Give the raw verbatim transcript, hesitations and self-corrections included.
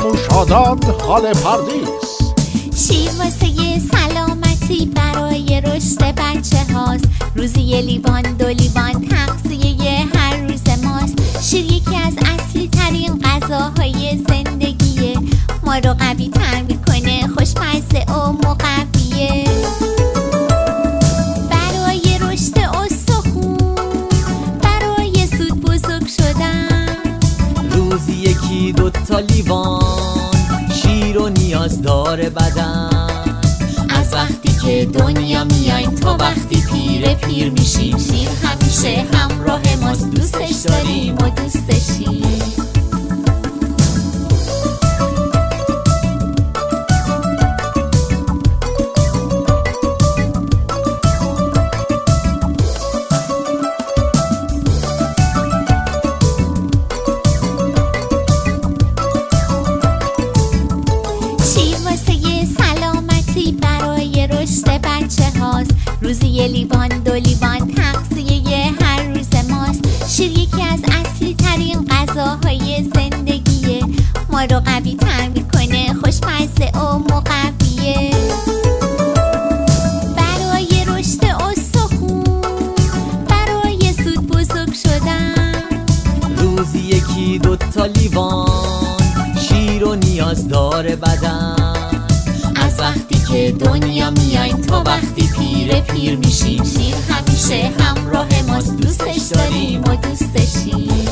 نوشادان خاله پردیس. شیر واسه سلامتی برای رشد بچه هاست. روزی یه لیوان دو لیوان تغذیه هر روز ماست. شیر یکی از اصلی ترین غذاهای زندگیه. ما رو قوی تر میکنه، خوشمزه و مقویه. برای رشد استخون، برای زود بزرگ شدن، روزی یکی دوتا لیوان شیر و نیاز داره بدن. از وقتی که دنیا میایم تا وقتی پیر پیر میشیم، شیر همیشه همراه ماست. دوستش داریم و دوستشیم. شیر واسه سلامتی برای رشد بچه هاست. روزی یه لیوان دو لیوان تغذیه هر روز ماست. شیر یکی از اصلی ترین غذاهای زندگیه. ما رو قوی تر میکنه، خوشمزه و مقویه. برای رشد استخون، برای زود بزرگ شدن، روزی یکی دوتا لیوان شیر و نیاز داره بدن. از وقتی که دنیا میایم تا وقتی پیر پیر میشیم، شیر همیشه همراه ماست. دوستش داریم و دوستشیم.